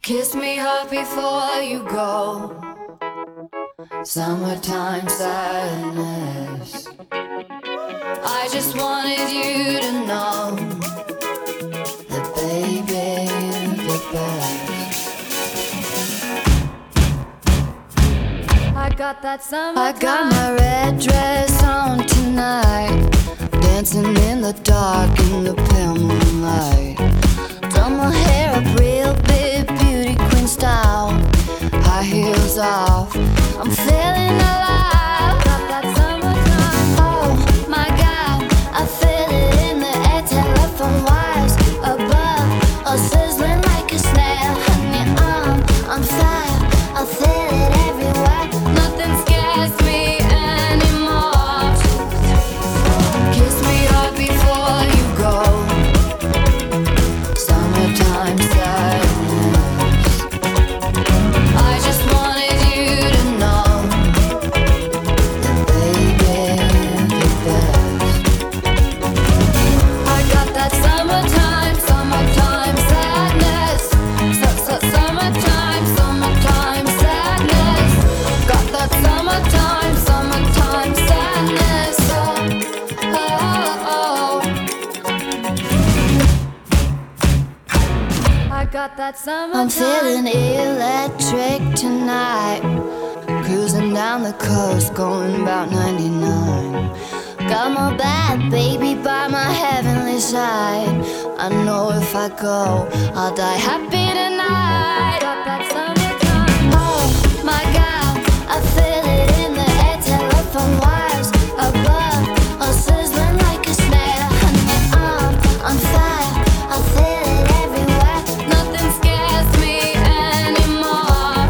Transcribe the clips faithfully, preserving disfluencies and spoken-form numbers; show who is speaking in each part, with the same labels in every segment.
Speaker 1: Kiss me hard before you go. Summertime sadness. I just wanted you to know that baby, you're the best. I got that summertime. I got my red dress on tonight, dancing in the dark in the pale moonlight. Done my hair up real big, beauty queen style, high heels off, I'm feeling alive. Got that summertime. Oh my God, I feel it in the air, telephone wires above, all sizzling like a snare. Honey, I'm on fire, I feel it everywhere. Nothing scares me anymore. Kiss me hard before you go. Summertime sadness. I just wanted you to know that baby, you're the best. I got that summertime, summertime sadness. Su su summertime, summertime sadness. Got that summertime, summertime sadness. Oh, oh, oh. I got that summertime. I'm feeling electric tonight, cruising down the coast, going about ninety-nine. Got my bad baby by my heavenly side. I know if I go, I'll die happy tonight. Got that summertime. Oh my God, I feel it in the air, telephone wires above, all sizzling like a snare. Honey, I'm on fire, I feel it everywhere. Nothing scares me anymore.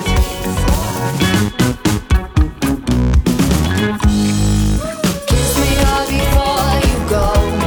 Speaker 1: Kiss me hard before you go.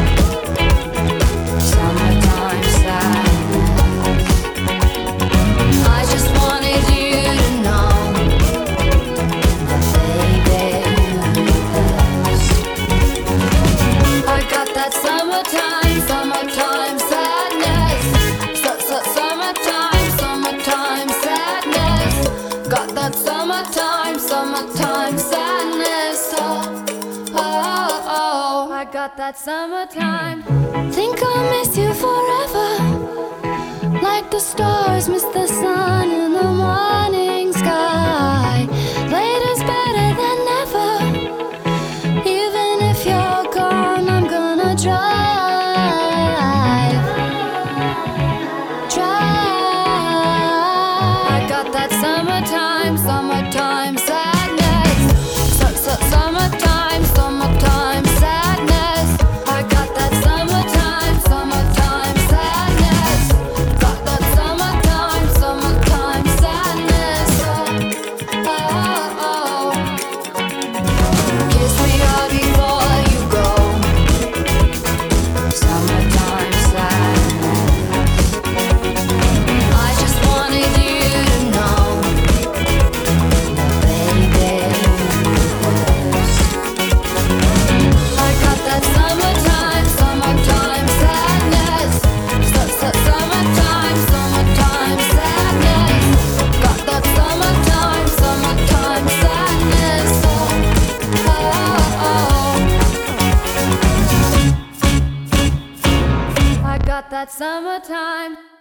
Speaker 1: Summertime sadness. I just wanted you to know that baby, you're the best. I got that summertime, summertime sadness. Su su summertime, summertime sadness. Got that summertime, summertime sadness. Oh, oh, oh. I got that summertime. Think I'll miss you forever, like the stars miss the sun in the morning sky. Later's better than never. Even if you're gone, I'm gonna drive. Drive. I got that summertime, summertime sadness. Su su summertime, summertime sadness. I got that summertime, summertime sadness. Got that summertime, summertime sadness. Oh, oh, oh. Kiss me hard before you go. Summertime sadness. I just wanted you to know that baby, you're the best. I got that summertime, summertime sadness. Su su summertime, summertime sadness. Got that summertime, summertime sadness. Oh, oh, oh. I got that summertime.